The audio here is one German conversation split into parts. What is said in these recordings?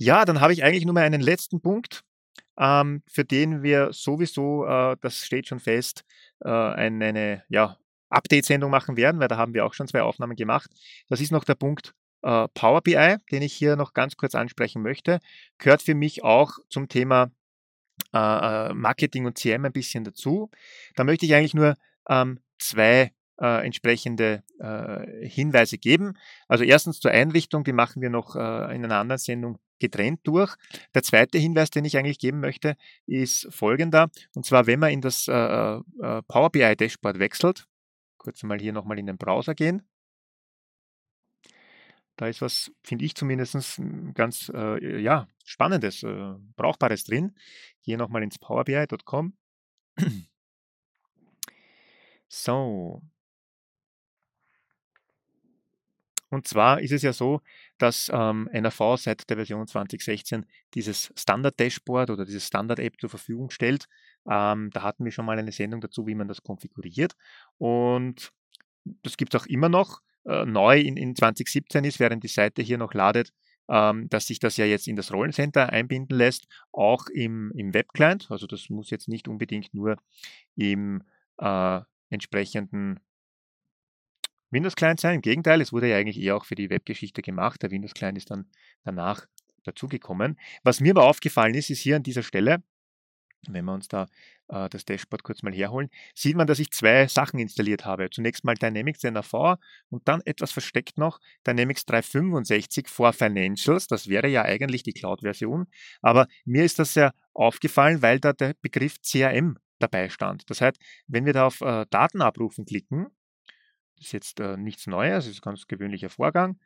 Ja, dann habe ich eigentlich nur mal einen letzten Punkt, für den wir sowieso, das steht schon fest, eine ja, Update-Sendung machen werden, weil da haben wir auch schon 2 Aufnahmen gemacht. Das ist noch der Punkt, Power BI, den ich hier noch ganz kurz ansprechen möchte. Gehört für mich auch zum Thema Marketing und CM ein bisschen dazu. Da möchte ich eigentlich nur 2 entsprechende Hinweise geben. Also erstens zur Einrichtung, die machen wir noch in einer anderen Sendung getrennt durch. Der zweite Hinweis, den ich eigentlich geben möchte, ist folgender. Und zwar, wenn man in das Power BI Dashboard wechselt, kurz mal hier nochmal in den Browser gehen. Da ist was, finde ich zumindest, ganz ja, Spannendes, Brauchbares drin. Hier nochmal ins powerbi.com. So. Und zwar ist es ja so, dass NRV seit der Version 2016 dieses Standard-Dashboard oder diese Standard-App zur Verfügung stellt. Da hatten wir schon mal eine Sendung dazu, wie man das konfiguriert. Und das gibt es auch immer noch. Neu in 2017 ist, während die Seite hier noch ladet, dass sich das ja jetzt in das Rollencenter einbinden lässt, auch im Webclient. Also das muss jetzt nicht unbedingt nur im entsprechenden Windows-Client sein. Im Gegenteil, es wurde ja eigentlich eher auch für die Webgeschichte gemacht. Der Windows-Client ist dann danach dazugekommen. Was mir aber aufgefallen ist, ist hier an dieser Stelle, wenn wir uns da das Dashboard kurz mal herholen, sieht man, dass ich 2 Sachen installiert habe. Zunächst mal Dynamics NRV und dann etwas versteckt noch Dynamics 365 for Financials. Das wäre ja eigentlich die Cloud-Version, aber mir ist das sehr aufgefallen, weil da der Begriff CRM dabei stand. Das heißt, wenn wir da auf Daten abrufen klicken, das ist jetzt nichts Neues, das ist ein ganz gewöhnlicher Vorgang,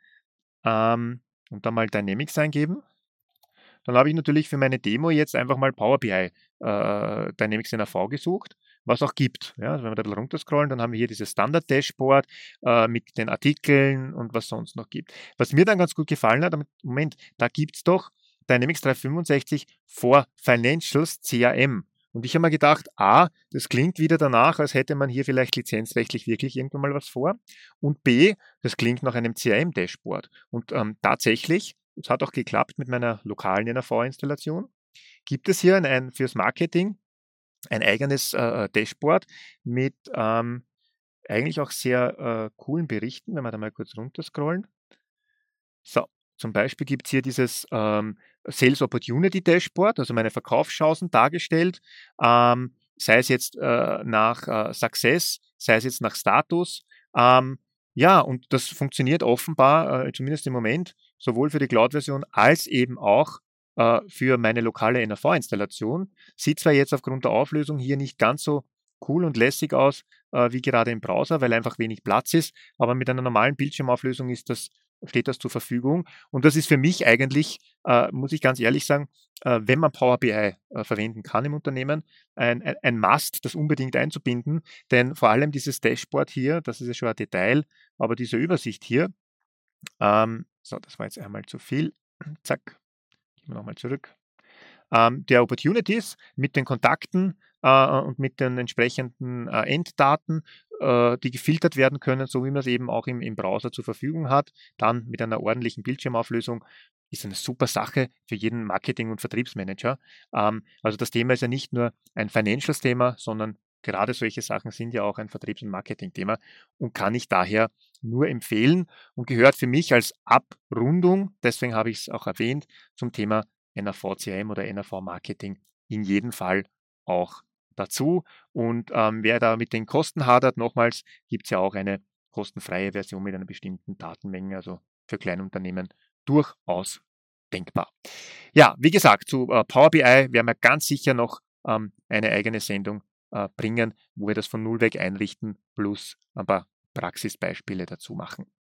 und dann mal Dynamics eingeben. Dann habe ich natürlich für meine Demo jetzt einfach mal Power BI Dynamics NRV gesucht, was auch gibt. Ja, also wenn wir da ein bisschen runterscrollen, dann haben wir hier dieses Standard-Dashboard mit den Artikeln und was sonst noch gibt. Was mir dann ganz gut gefallen hat, Moment, da gibt es doch Dynamics 365 for Financials CRM. Und ich habe mir gedacht, das klingt wieder danach, als hätte man hier vielleicht lizenzrechtlich wirklich irgendwann mal was vor. Und B, das klingt nach einem CRM-Dashboard. Und tatsächlich, es hat auch geklappt mit meiner lokalen NRV-Installation, gibt es hier fürs Marketing ein eigenes Dashboard mit eigentlich auch sehr coolen Berichten, wenn wir da mal kurz runterscrollen. So, zum Beispiel gibt es hier dieses Sales Opportunity Dashboard, also meine Verkaufschancen dargestellt, sei es jetzt nach Success, sei es jetzt nach Status. Ja, und das funktioniert offenbar, zumindest im Moment, sowohl für die Cloud-Version als eben auch für meine lokale NRV-Installation. Sieht zwar jetzt aufgrund der Auflösung hier nicht ganz so cool und lässig aus wie gerade im Browser, weil einfach wenig Platz ist, aber mit einer normalen Bildschirmauflösung steht das zur Verfügung. Und das ist für mich eigentlich, muss ich ganz ehrlich sagen, wenn man Power BI verwenden kann im Unternehmen, ein Must, das unbedingt einzubinden. Denn vor allem dieses Dashboard hier, das ist ja schon ein Detail, aber diese Übersicht hier, so, das war jetzt einmal zu viel. Zack, gehen wir nochmal zurück. Der Opportunities mit den Kontakten und mit den entsprechenden Enddaten, die gefiltert werden können, so wie man es eben auch im Browser zur Verfügung hat. Dann mit einer ordentlichen Bildschirmauflösung ist eine super Sache für jeden Marketing- und Vertriebsmanager. Also das Thema ist ja nicht nur ein Financials-Thema, sondern gerade solche Sachen sind ja auch ein Vertriebs- und Marketing-Thema und kann ich daher nur empfehlen und gehört für mich als Abrundung, deswegen habe ich es auch erwähnt, zum Thema NRV-CRM oder NRV-Marketing in jedem Fall auch dazu. Und wer da mit den Kosten hadert, nochmals, gibt es ja auch eine kostenfreie Version mit einer bestimmten Datenmenge, also für Kleinunternehmen durchaus denkbar. Ja, wie gesagt, zu Power BI werden wir ganz sicher noch eine eigene Sendung bringen, wo wir das von Null weg einrichten plus ein paar Praxisbeispiele dazu machen.